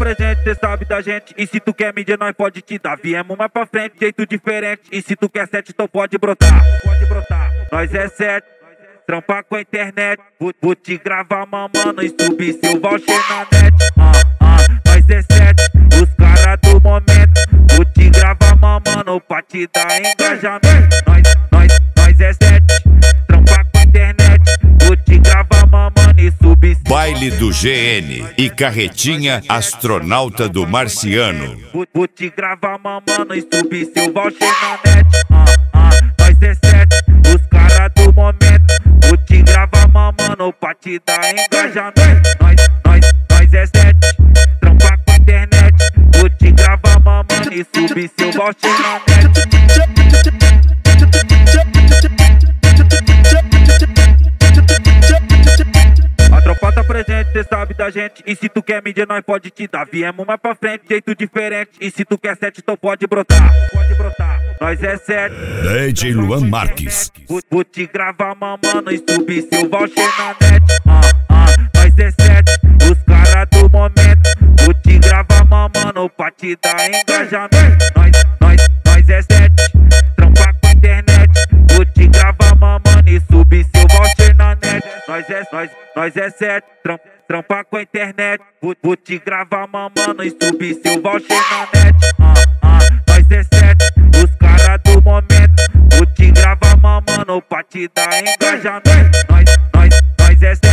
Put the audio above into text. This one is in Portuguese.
presente, cê sabe da gente. E se tu quer mídia, nós pode te dar. Viemos mais pra frente, jeito diferente. E se tu quer sete, então pode brotar. Nós é sete, trampar com a internet. Vou te gravar mamando e subir seu voucher na net. Nós é sete, os caras do momento. Vou te gravar mamando pra te dar engajamento. Nós é sete, trampar com a internet. Vou te gravar mamando e subir seu Baile do GN e Carretinha Astronauta do Marciano. Vou te gravar mamando e subir seu voucher na net. Nós é sete, os caras do momento. Vou te gravar mamando pra te dar engajamento. Nós é sete, trampar com a internet. Vou te gravar mamando e subir seu voucher na net. A tropa tá presente, cê sabe da gente. E se tu quer mídia, nós pode te dar. Viemos mais pra frente, jeito diferente. E se tu quer sete, então pode brotar. Nós é sete, DJ Luan Marques. Vou te gravar mamando e subir seu voucher na net. Nós é sete, os caras do momento. Vou te gravar mamando pra te dar engajamento. Nós é sete, trampar com a internet. Vou te gravar mamando e subir seu voucher na net. Nós é sete, trampar com a internet. Vou te gravar mamando e subir seu voucher na net. Nós é sete, os caras do momento. Vou te gravar mamando pra te dar engajamento. Nós é sete.